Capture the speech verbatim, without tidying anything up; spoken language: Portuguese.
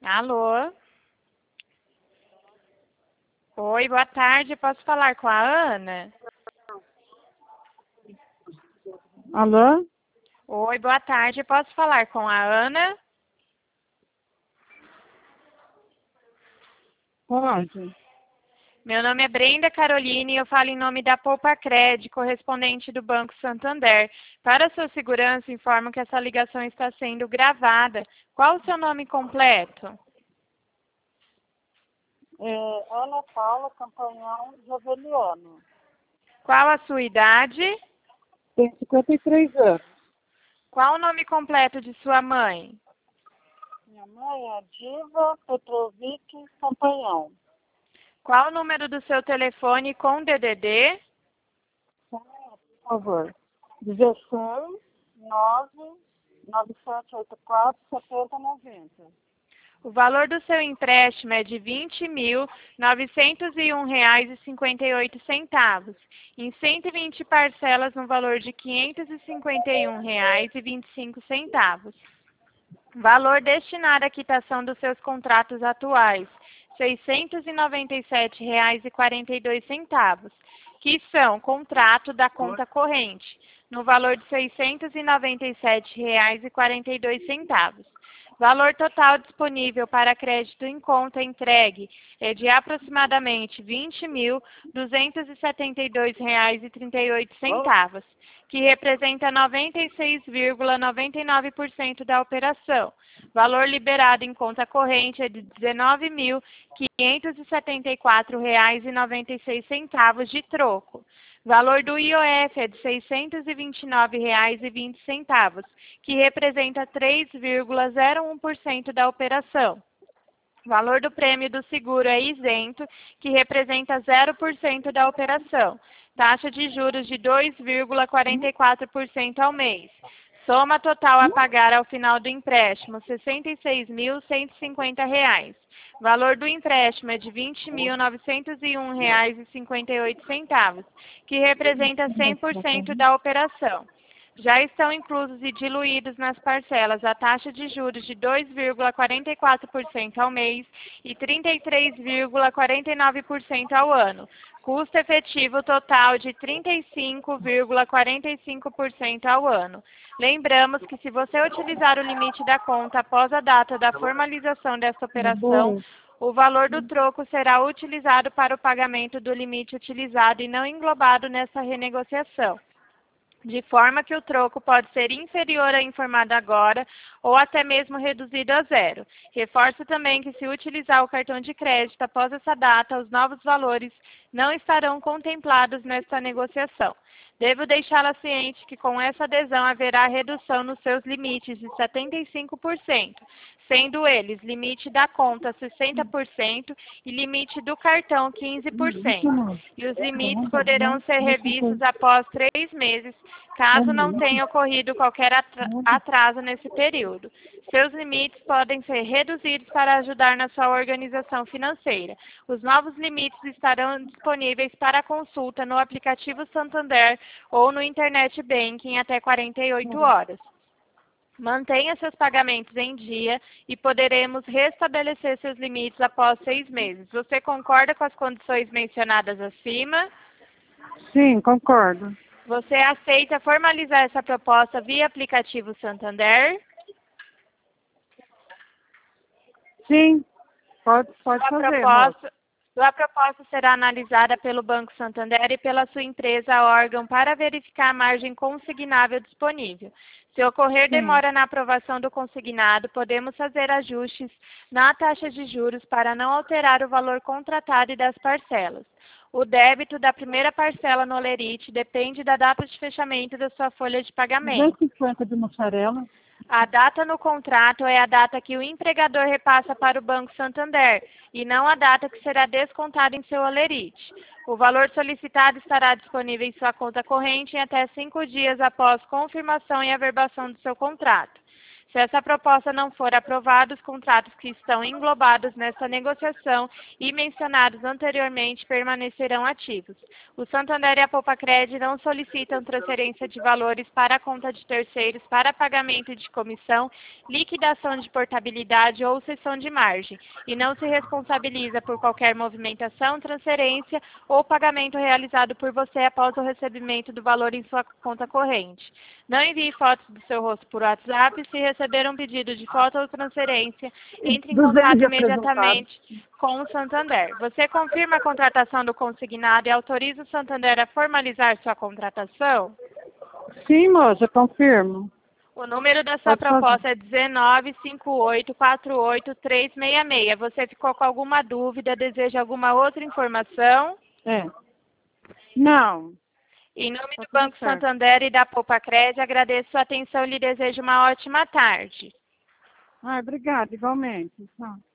Alô? Oi, boa tarde. Posso falar com a Ana? Alô? Oi, boa tarde. Posso falar com a Ana? Pode. Meu nome é Brenda Caroline e eu falo em nome da Poupa Cred, correspondente do Banco Santander. Para sua segurança, informo que essa ligação está sendo gravada. Qual o seu nome completo? É, Ana Paula Campanhão Joveliano. Qual a sua idade? Tem cinquenta e três anos. Qual o nome completo de sua mãe? Minha mãe é Diva Petrovic Campanhão. Qual o número do seu telefone com D D D? Por favor. dezesseis, nove, nove sete oito quatro, setenta noventa. O valor do seu empréstimo é de vinte mil novecentos e um reais e cinquenta e oito centavos, em cento e vinte parcelas no valor de quinhentos e cinquenta e um reais e vinte e cinco centavos. Valor destinado à quitação dos seus contratos atuais, seiscentos e noventa e sete reais e quarenta e dois centavos, que são contrato da conta corrente, no valor de seiscentos e noventa e sete reais e quarenta e dois centavos. Valor total disponível para crédito em conta entregue é de aproximadamente vinte mil duzentos e setenta e dois reais e trinta e oito centavos, que representa noventa e seis vírgula noventa e nove por cento da operação. Valor liberado em conta corrente é de dezenove mil quinhentos e setenta e quatro reais e noventa e seis centavos de troco. Valor do I O F é de seiscentos e vinte e nove reais e vinte centavos, que representa três vírgula zero um por cento da operação. Valor do prêmio do seguro é isento, que representa zero por cento da operação. Taxa de juros de dois vírgula quarenta e quatro por cento ao mês. Soma total a pagar ao final do empréstimo, sessenta e seis mil cento e cinquenta reais. Valor do empréstimo é de vinte mil novecentos e um reais e cinquenta e oito centavos, que representa cem por cento da operação. Já estão inclusos e diluídos nas parcelas a taxa de juros de dois vírgula quarenta e quatro por cento ao mês e trinta e três vírgula quarenta e nove por cento ao ano. Custo efetivo total de trinta e cinco vírgula quarenta e cinco por cento ao ano. Lembramos que se você utilizar o limite da conta após a data da formalização desta operação, o valor do troco será utilizado para o pagamento do limite utilizado e não englobado nessa renegociação, de forma que o troco pode ser inferior à informada agora ou até mesmo reduzido a zero. Reforço também que se utilizar o cartão de crédito após essa data, os novos valores não estarão contemplados nesta negociação. Devo deixá-la ciente que com essa adesão haverá redução nos seus limites de setenta e cinco por cento, sendo eles limite da conta sessenta por cento e limite do cartão quinze por cento. E os limites poderão ser revistos após três meses, caso não tenha ocorrido qualquer atraso nesse período. Seus limites podem ser reduzidos para ajudar na sua organização financeira. Os novos limites estarão disponíveis para consulta no aplicativo Santander ou no Internet Banking até quarenta e oito horas. Mantenha seus pagamentos em dia e poderemos restabelecer seus limites após seis meses. Você concorda com as condições mencionadas acima? Sim, concordo. Você aceita formalizar essa proposta via aplicativo Santander? Sim, pode, pode Sua fazer. proposta, sua proposta será analisada pelo Banco Santander e pela sua empresa órgão para verificar a margem consignável disponível. Se ocorrer Sim. demora na aprovação do consignado, podemos fazer ajustes na taxa de juros para não alterar o valor contratado e das parcelas. O débito da primeira parcela no Olerite depende da data de fechamento da sua folha de pagamento. duzentos e cinquenta de mussarela. A data no contrato é a data que o empregador repassa para o Banco Santander e não a data que será descontada em seu Olerite. O valor solicitado estará disponível em sua conta corrente em até cinco dias após confirmação e averbação do seu contrato. Se essa proposta não for aprovada, os contratos que estão englobados nesta negociação e mencionados anteriormente permanecerão ativos. O Santander e a Poupa-Cred não solicitam transferência de valores para a conta de terceiros para pagamento de comissão, liquidação de portabilidade ou cessão de margem, e não se responsabiliza por qualquer movimentação, transferência ou pagamento realizado por você após o recebimento do valor em sua conta corrente. Não envie fotos do seu rosto por WhatsApp. Se receber um pedido de foto ou transferência, entre em contato imediatamente com o Santander. Você confirma a contratação do consignado e autoriza o Santander a formalizar sua contratação? Sim, moça, confirmo. O número da sua proposta é um nove cinco oito quatro oito três seis seis. Você ficou com alguma dúvida? Deseja alguma outra informação? É. Não. Em nome do Banco Santander e da Poupa-Cred, agradeço sua atenção e lhe desejo uma ótima tarde. Ah, obrigada, igualmente. Tchau.